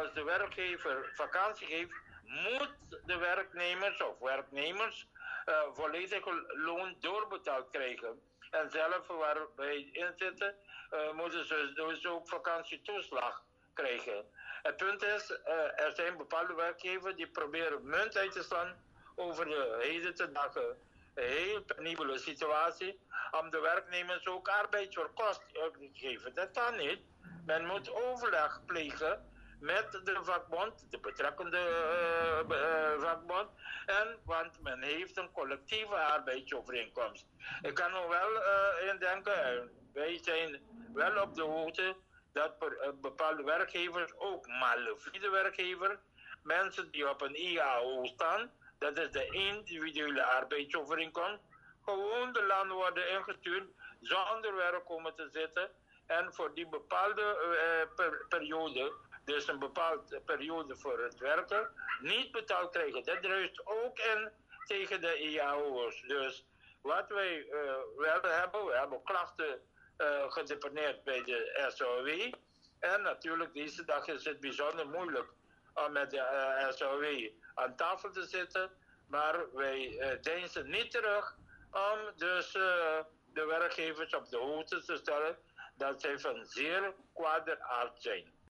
als de werkgever vakantie geeft, moet de werknemers of werknemers volledig loon doorbetaald krijgen. En zelf waar wij in zitten, moeten ze dus ook vakantietoeslag krijgen. Het punt is, er zijn bepaalde werkgevers die proberen munt uit te slaan over de heden te dagen heel penibele situatie om de werknemers ook arbeidsverkost te geven. Dat kan niet. Men moet overleg plegen met de vakbond, de betrekkende vakbond, want men heeft een collectieve arbeidsovereenkomst. Ik kan er wel indenken, wij zijn wel op de hoogte dat bepaalde werkgevers, ook malafide werkgevers, mensen die op een IAO staan, dat is de individuele arbeidsovereenkomst, gewoon de land worden ingestuurd zonder werk komen te zitten en voor die bepaalde periode, dus een bepaalde periode voor het werken, niet betaald krijgen. Dat druist ook in tegen de IAO's. Dus wat wij wel hebben, we hebben klachten gedeponeerd bij de SOW. En natuurlijk deze dag is het bijzonder moeilijk om met de SOW aan tafel te zitten. Maar wij deinzen niet terug om dus de werkgevers op de hoogte te stellen dat zij van zeer kwade aard zijn.